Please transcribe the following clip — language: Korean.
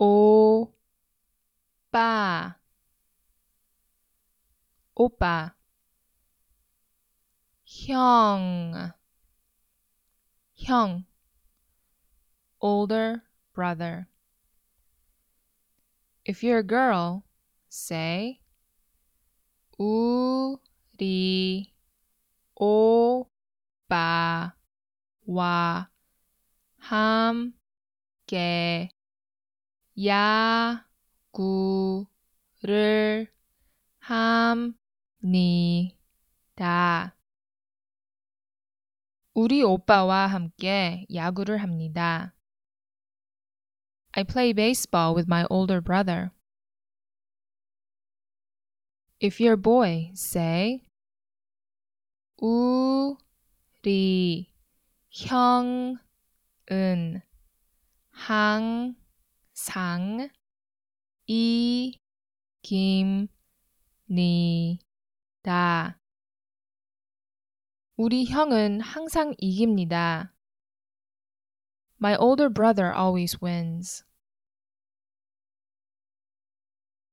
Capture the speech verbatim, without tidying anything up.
오빠, 오빠, 형, 형, older brother. If you're a girl, say 우리 오빠와 함께 야구를 합니다. 우리 오빠와 함께 야구를 합니다. I play baseball with my older brother. If you're a boy, say 우리 형은 항상 이깁니다. 우리 형은 항상 이깁니다. My older brother always wins.